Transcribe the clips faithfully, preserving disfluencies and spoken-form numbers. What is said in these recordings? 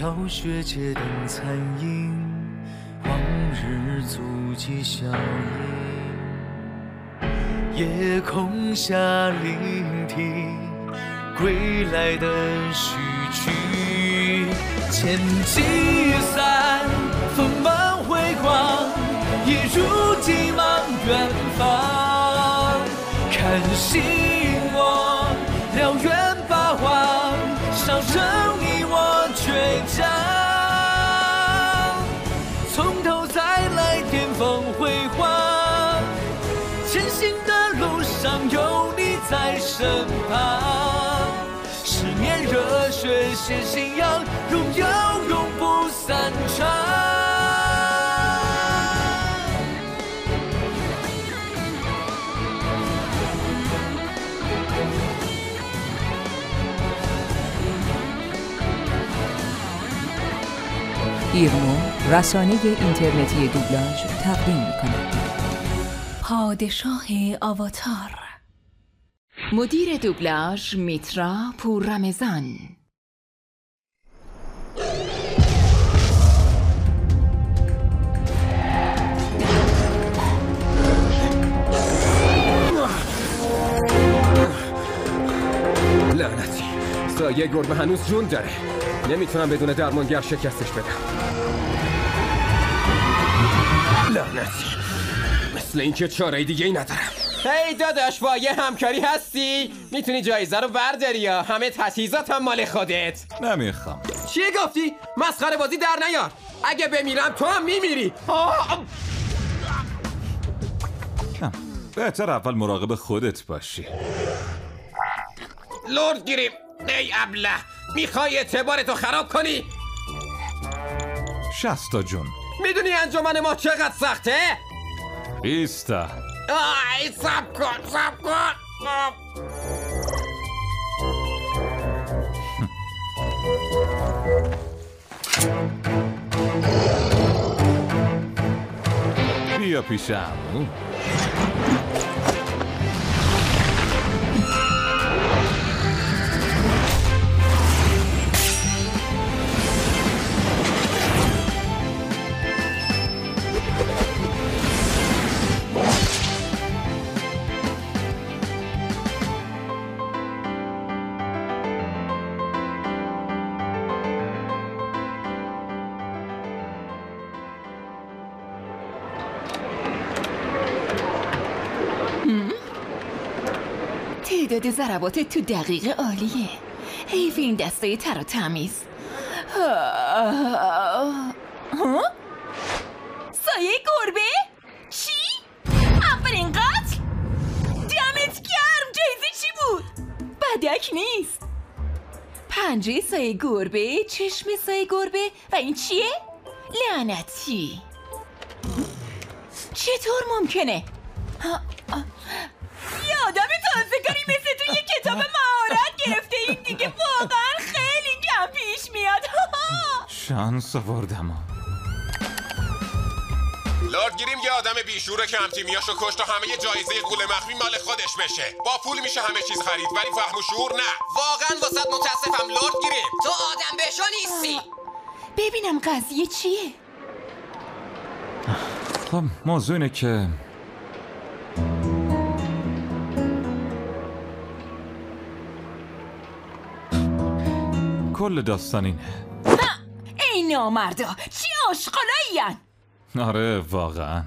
飘雪街灯残影，往日足迹效应。夜空下聆听归来的序曲，千机散，锋芒辉煌，一如地茫远方。看星我燎原八荒，上升你我倔强。从头再来，巅峰辉煌，前行的路上有你在身旁。十年热血写信仰，荣耀永不散场。 ایرمو رسانه اینترنتی دوبلاژ تقدیم می‌کند. پادشاه آواتار. مدیر دوبلاژ میترا پوررمضان. لعنتی، سایه گربه هنوز جون داره. نمیتونم بدون درمانگر شکستش بدم. لعنتی، مثل اینکه چاره دیگه ای ندارم. هی داداش، با یه همکاری هستی؟ میتونی جایزه رو برداری یا همه تجهیزات هم مال خودت؟ نمیخوام. چی گفتی؟ مسخره بازی در نیار. اگه بمیرم تو هم میمیری. بهتر اول مراقب خودت باشی. لورد گریم، ای ابله، میخوای اعتبارتو خراب کنی؟ شستا جون، میدونی انجمن ما چقدر سخته؟ ایستا. آی سب کن سب کن. بیا پیشم. تعداد ضرباتت تو دقیقه عالیه. حیف این دسته تر و تمیز. ها؟ سایه گربه؟ چی؟ اولین قتل؟ دمت گرم. جایزه چی بود؟ بدک نیست. پنجه سایه گربه، چشم سایه گربه و این چیه؟ لعنتی. چطور ممکنه؟ یه آدم تازه‌کاری مثل تو یه کتاب مهارت گرفته، این دیگه واقعا خیلی کم پیش میاد. شانس آوردم. لورد گریم یه آدم بیشوره که همتیمیاشو کشت و همه جایزه غول مخفی مال خودش بشه. با پول میشه همه چیز خرید ولی فهم و شعور نه. واقعا واسط متاسفم لورد گریم، تو آدم بشو نیستی. ببینم قضیه چیه؟ خب موضوع اینه که کل داستان اینه. ای نامردا، چی آشغالایین؟ آره واقعا.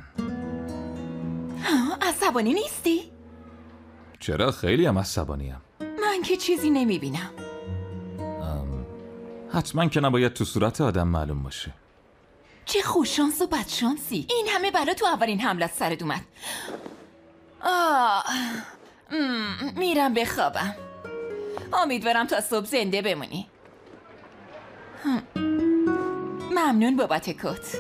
عصبانی نیستی؟ چرا؟ خیلی هم عصبانیم. من که چیزی نمیبینم. حتما که نباید تو صورت آدم معلوم باشه. چه خوششانس و بدشانسی. این همه بلا تو اولین حملت سرت اومد. آه. میرم بخوابم. امیدوارم تا صبح زنده بمونی. ممنون بابت کت.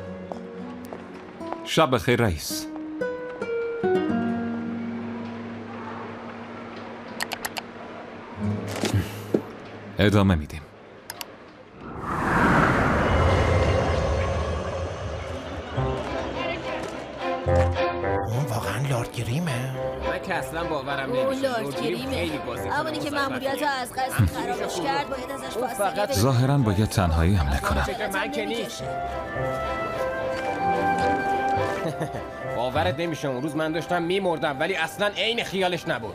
شب بخیر رئیس. ادامه میدیم. اون واقعا لورد گریمه؟ من که اصلا باورم نمیشه. لورد گریمه. همونی که مأموریت رو از قصد خرابش کرد باید ازش فاصله بگیریم. ظاهراً باید تنهایی حمله کنم. من که نیست. باورت نمیشه اون روز من داشتم میمردم ولی اصلا عین خیالش نبود.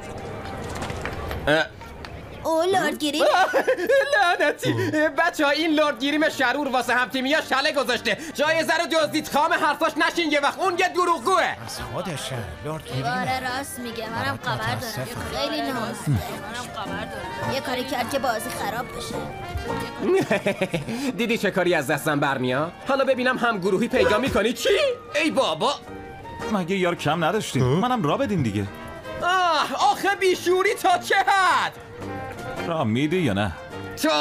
او لورد گریم؟ لعنتی بچه ها، این لورد گریم شرور واسه همتیمی ها شله گذاشته. جایزه رو دزدید. خام حرفاش نشین یه وقت. اون یه دروغگوه. از خودشه لورد گریم. آره راست میگه. منم خبر دارم. خیلی نازه. منم خبر دارم. یه کاری کرد که بازی خراب بشه. دیدی چه کاری از دستم برمیاد؟ حالا ببینم هم گروهی پیدا میکنی. چی؟ ای بابا، مگه یار کم نداشتیم؟ منم را بدین دیگه. آه آخه بیشوری تا چه حد؟ را میدی یا نه؟ تو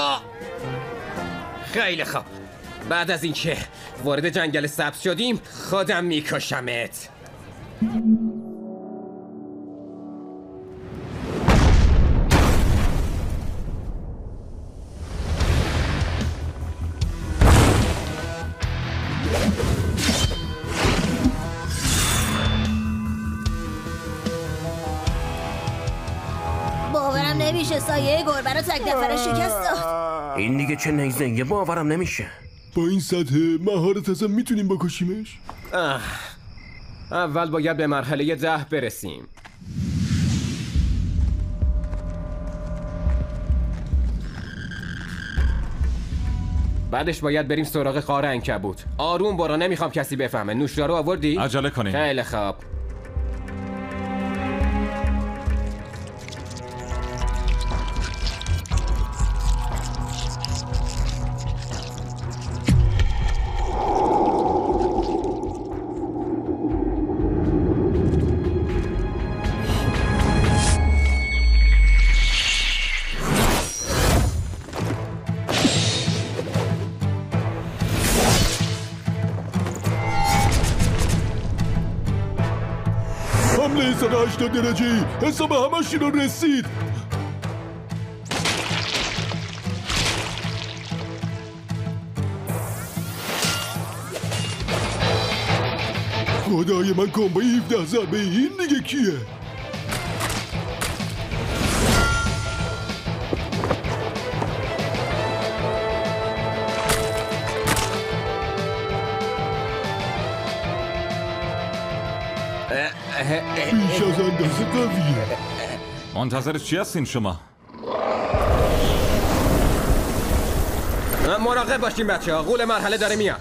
خیلی خوب. بعد از اینکه وارد جنگل سبز شدیم خودم میکشمت. باورم نمیشه سایه گربه رو تک دفعه شکست داد. این دیگه چه نیزنگه، باورم نمیشه. با این سطح مهارت ازم میتونیم بکشیمش؟ آه. اول باید به مرحله ده برسیم. بعدش باید بریم سراغ غار عنکبوت. آروم برو، نمیخوام کسی بفهمه. نوشدارو آوردی؟ عجله کنیم. خیلی خوب. حمله صد و هشتاد درجه‌ای حساب همش رو رسید. خدای من، کمبای هفده ضربه این دیگه کیه؟ بیش از اندازه قویه. منتظر چی هستین شما؟ مراقب باشین بچه ها، غول مرحله داره میاد.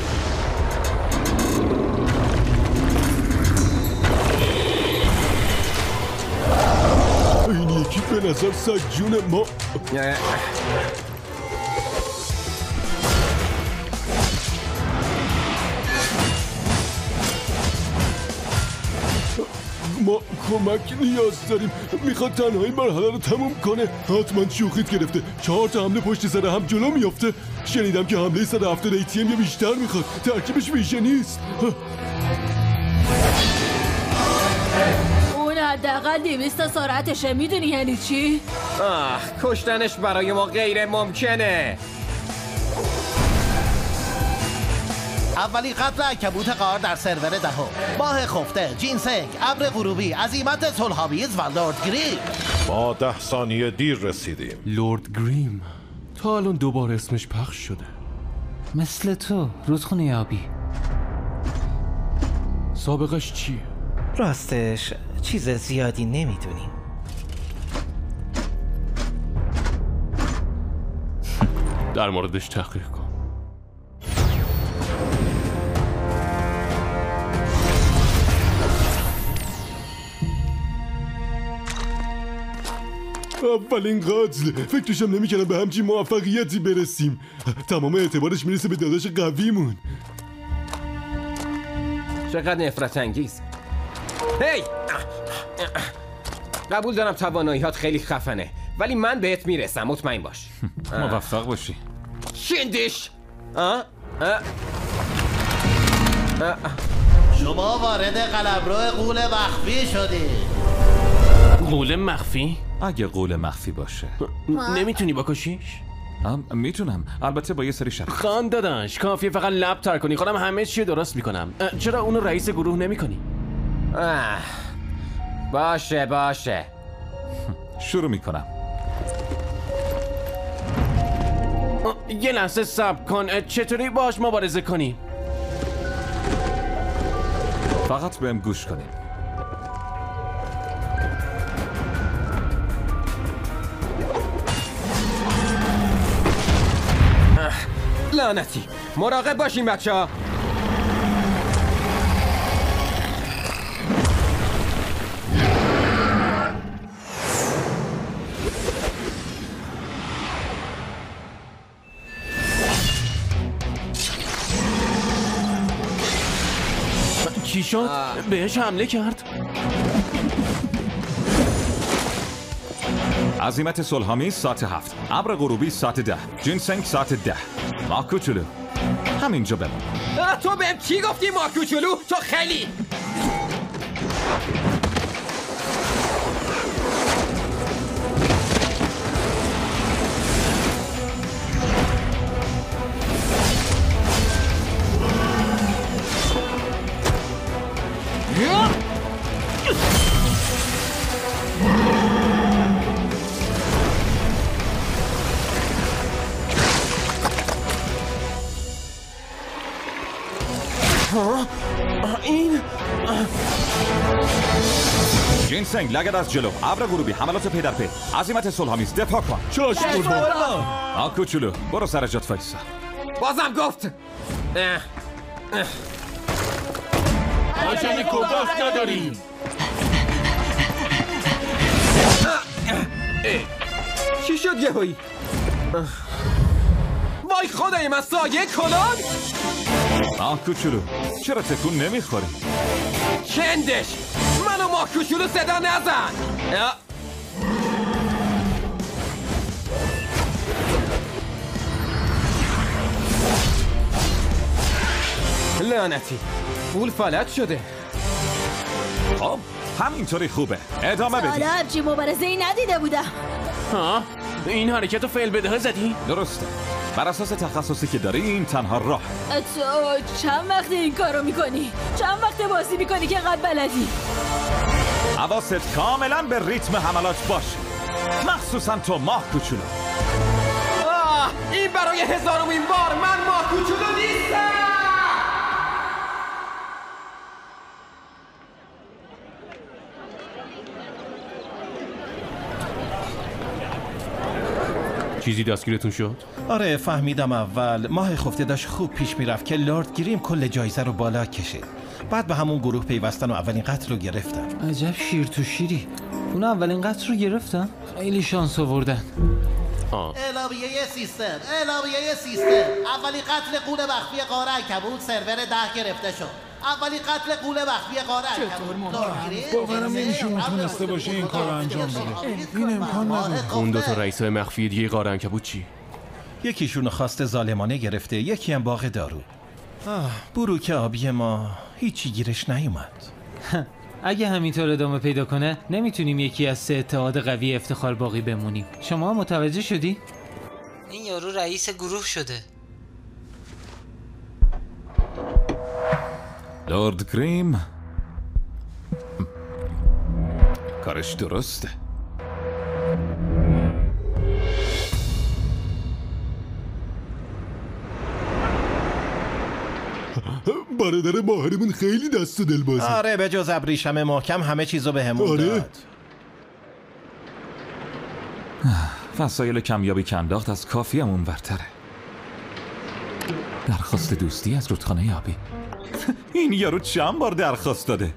این یکی به نظر سجون ما. ما کمک نیاز داریم. میخواد تنهایی مرحله رو تموم کنه. حتما شوخیت گرفته. چهار تا حمله پشت سر هم جلو میافته. شنیدم که حمله صد و هفتاد ای تی ام یا بیشتر میخواد. ترکیبش ویژه نیست. اون حداقل دویست سرعتشه. میدونی یعنی چی؟ آه، کشتنش برای ما غیر ممکنه. اولین قتل عنکبوت غار در سرور دهم. ماه خفته، جینسنگ، ابر غروبی، عزیمت صلح‌آمیز و لورد گریم. ما ده ثانیه دیر رسیدیم. لورد گریم تا الان دوباره اسمش پخش شده. مثل تو رودخونه آبی. سابقش چیه؟ راستش چیز زیادی نمیدونیم. در موردش تحقیق کن. اولین قتل. فکرشم نمیکردم به همچین موفقیتی برسیم. تمام اعتبارش میرسه به داداش قویمون. چقدر نفرت انگیز. هی! قبول دارم تواناییات خیلی خفنه، ولی من بهت میرسم، مطمئن باش. موفق باشی. شندش! شما وارد قلمرو غول مخفی شدید. غول مخفی؟ اگه غول مخفی باشه نمیتونی بکشیش؟ میتونم، البته با یه سری شرط. خان داداش کافیه فقط لب تر کنی، خودم همه چی درست میکنم. چرا اونو رئیس گروه نمیکنی؟ باشه باشه، شروع میکنم. یه لحظه صبر کن. چطوری باش مبارزه کنی؟ فقط بهم گوش کنیم. لعنتی، مراقب باشین بچه ها. چی شد؟ بهش حمله کرد؟ عزیمت صلح‌آمیز ساعت هفت، ابر غروبی ساعت ده، جینسنگ ساعت ده. ما کوچولو همینجا بمون. تو بهم چی گفتی ما کوچولو؟ تو خیلی این جینسنگ لگد از جلو، ابر غروبی حملات پی در پی، عزیمت صلح‌آمیز دفاع کن. چشم بابا. آ کوچولو برو سر جات وایسا. بازم گفت آجن کوباس نداری. چی شد یهویی؟ وای خدای من، سایه کلان. آ کوچولو چرا تکون نمیخوری؟ چندش منو ما کوچولو صدا نزن. لعنتی، پول فلج شده. خب همینطوری خوبه، ادامه بدی. حالا همچی مبارزه ای ندیده بودم. ها؟ این حرکت رو فعل بدهه زدی؟ درسته، بر اساس تخصصی که داری این تنها راه. تو چند وقت این کارو میکنی؟ چند وقت بازی میکنی که قد بلدی؟ حواست کاملا به ریتم حملات باشه، مخصوصا تو ماه کوچولو. آه، این برای هزارمین بار من ماه کوچولو نیستم. چیزی دستگیرتون شد؟ آره فهمیدم. اول ماه خفته داشت خوب پیش میرفت که لورد گریم کل جایزه رو بالا کشید. بعد به همون گروه پیوستن و اولین قتل رو گرفتن. عجب شیر تو شیری. اون اولین قتل رو گرفتن؟ خیلی شانس آوردن. اعلامیه سیستم اعلامیه سیستم اولین قتل قول مخفی غار عنکبوت سرور ده گرفته شد. اولین قتل قول مخفی غار عنکبوت. باورم نمیشه اون تونسته باشه این کار رو انجام بده. این امکان نداره. اون دو تا رئیسای مخفی دیگه غار عنکبوت چی؟ یکیشون خواست ظالمانه گرفته، یکی هم باغ دارو. آه، بروک آبی ما هیچی گیرش نیومد. اگه همینطور ادامه پیدا کنه نمیتونیم یکی از سه اتحاد قوی افتخار باقی بمونیم. شما متوجه شدی؟ این یارو رئیس گروه شده. لورد گریم کارش درسته. برادر ماهرمون خیلی دست و دل بازه. آره به جز ابریشم محکم همه چیزو به همون آره. داد. وسایل کمیابی که انداخت از کافی هم اون برتره. درخواست دوستی از رودخانه آبی. این یارو چند بار درخواست داده.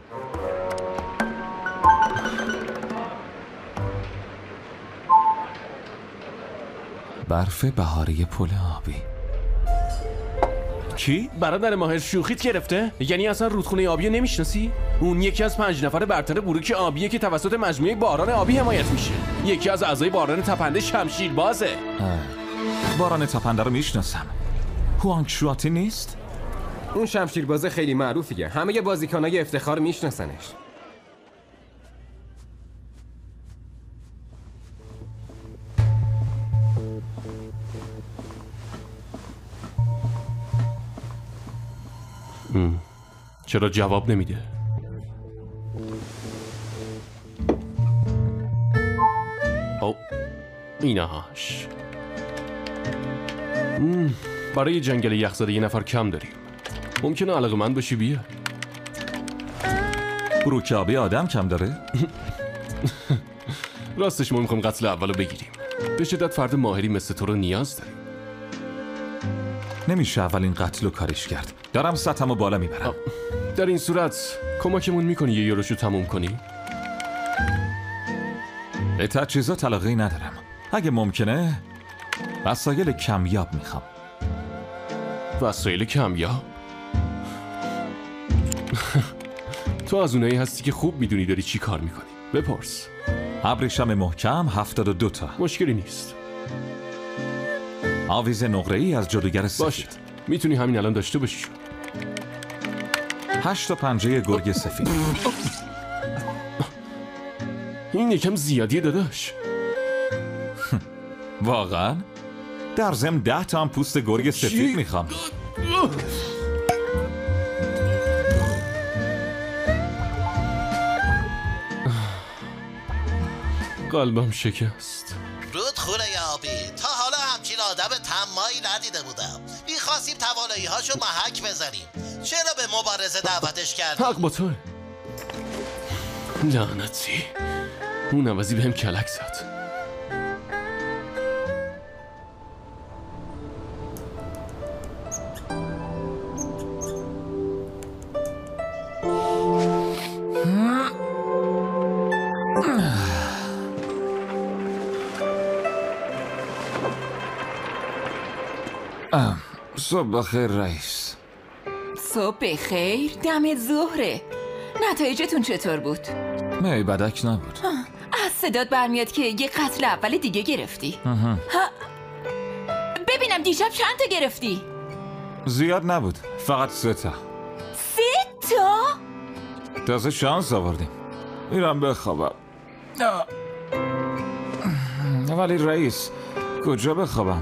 برف بهاری پل آبی. چی؟ برادر ماهر شوخیت گرفته؟ یعنی اصلا رودخونه آبی نمیشناسی؟ اون یکی از پنج نفر برتر بروک آبیه که توسط مجموعه باران آبی حمایت میشه. یکی از اعضای باران تپنده شمشیر بازه. باران تپنده رو میشناسم. هوانگ شواتی نیست؟ اون شمشیر بازه خیلی معروفیه. همه بازیکنای افتخار میشناسنش. چرا جواب نمیده؟ او اینهاش. برای جنگل یخزده یه نفر کم داریم. ممکنه علاقه‌مند باشی بیا. بروکابی آدم کم داره؟ راستش ما میخوایم قتل اولو بگیریم. به شدت فرد ماهری مثل تو رو نیاز داریم. نمیشه اولین قتل و کارش کرد. دارم سطحمو بالا میبرم. در این صورت کمکمون میکنی یه یورشو تموم کنی؟ به تجهیزات علاقه‌ای ندارم. اگه ممکنه وسایل کمیاب میخوام. وسایل کمیاب؟ تو از اونایی هستی که خوب میدونی داری چی کار میکنی. بپرس. ابریشم محکم هفتاد و دو تا. مشکلی نیست. آویز نقره‌ای از جادوگر سفید. باشه. میتونی همین الان داشته باشی. هشت تا پنجه گرگ سفید. این یکم زیادیه داداش. واقعا؟ در ضمن ده تا هم پوست گرگ سفید میخوام. قلبم شکست. رودخونه آبی، تا حالا همچین آدم طماعی ندیده بودم. میخواستیم توانایی هاشو محک بزنیم. چرا به مبارزه دعوتش کردیم؟ حق با تو. لعنتی. اون عوضی بهم کلک زد. صبح بخیر رئیس. صبح بخیر؟ دم ظهره. نتایجتون چطور بود؟ می بدک نبود. از صدات برمیاد که یه قتل اول دیگه گرفتی. ها. ببینم دیشب چند تا گرفتی؟ زیاد نبود، فقط سه تا. سه تا؟ تازه شانس آوردیم. میرم بخوابم. ولی رئیس کجا بخوابم؟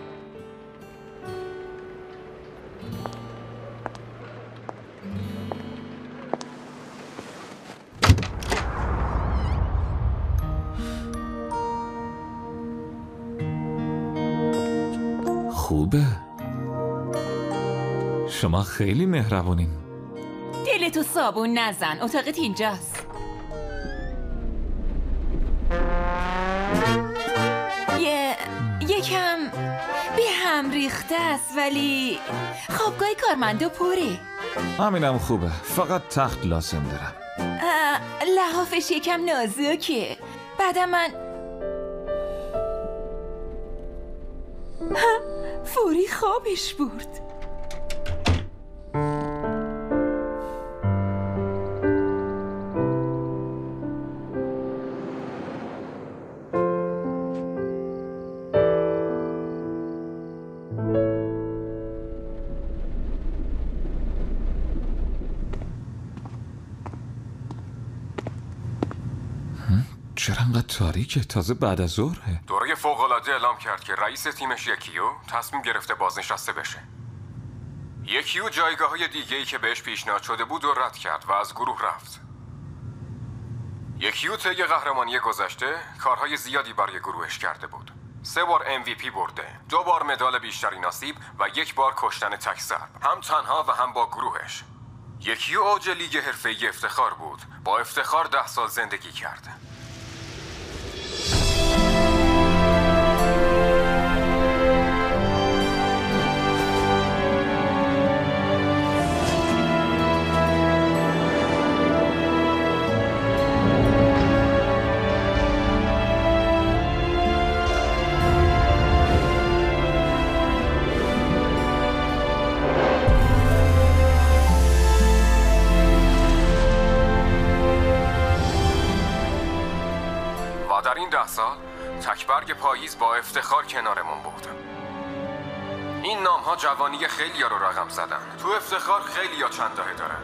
خوبه. شما خیلی مهربونین. دلتو صابون نزن، اتاقت اینجاست. یه یکم به هم ریخته است ولی خوابگاه کارمندا پره. همینم خوبه، فقط تخت لازم دارم. لحافش یکم نازکه. بعدم من فوری خوابش برد. چرا انقدر تاریکه؟ تازه بعد از ظهره. دوره فوق‌العاده اعلام کرد که رئیس تیمش یکیو تصمیم گرفته بازنشسته بشه. یکیو جایگاه های دیگه‌ای که بهش پیشنهاد شده بود و رد کرد و از گروه رفت. یکیو طی قهرمانی گذشته کارهای زیادی برای گروهش کرده بود. سه بار ام وی پی برده، دو بار مدال بیشترین آسیب و یک بار کشتن تک ضرب، هم تنها و هم با گروهش. یکیو اوج لیگ حرفه‌ای افتخار بود، با افتخار ده سال زندگی کرد. سال تکبرگ پاییز با افتخار کنارمون بود. این نام ها جوانی خیلی ها رو رقم زدن. تو افتخار خیلی ها چند دهه دارن.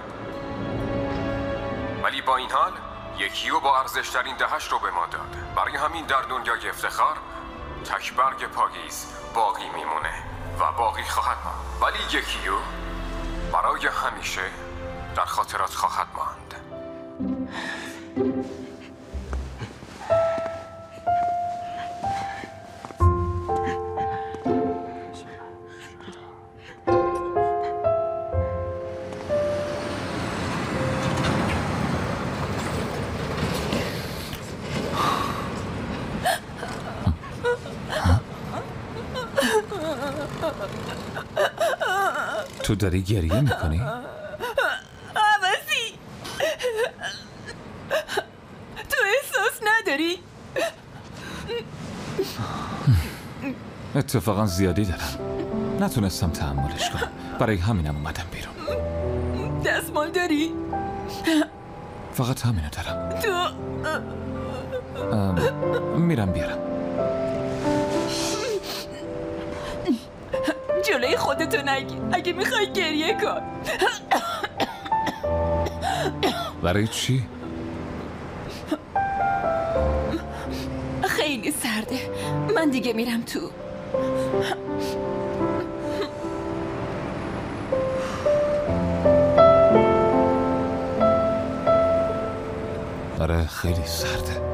ولی با این حال یکیو با ارزشترین دهش رو به ما داد. برای همین در دنیای افتخار تکبرگ پاییز باقی میمونه و باقی خواهد ماند. ولی یکیو برای همیشه در خاطرات خواهد ماند. تو داری گریه میکنی؟ عوضی تو احساس نداری؟ اتفاقا زیادی دارم. نتونستم تحملش کنم. برای همینم اومدم بیرون. دستمال داری؟ فقط همینو دارم. تو میرم بیارم. جلوی خودتو نگیر. اگه میخوای گریه کن. برای چی؟ خیلی سرده. من دیگه میرم تو. آره خیلی سرده.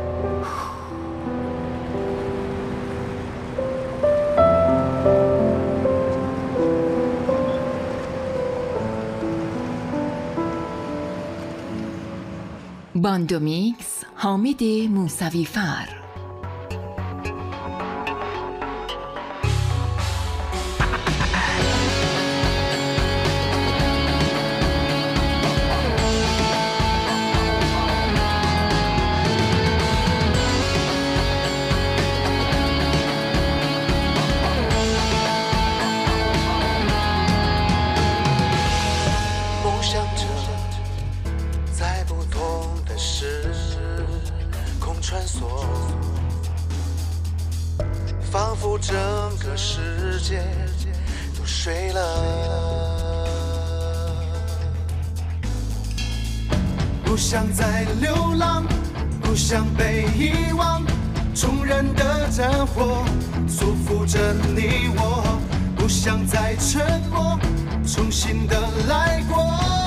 باندومیکس حامد موسوی فر. 整个世界都睡了，不想再流浪，不想被遗忘，众人的战火束缚着你我，不想再沉默，重新的来过。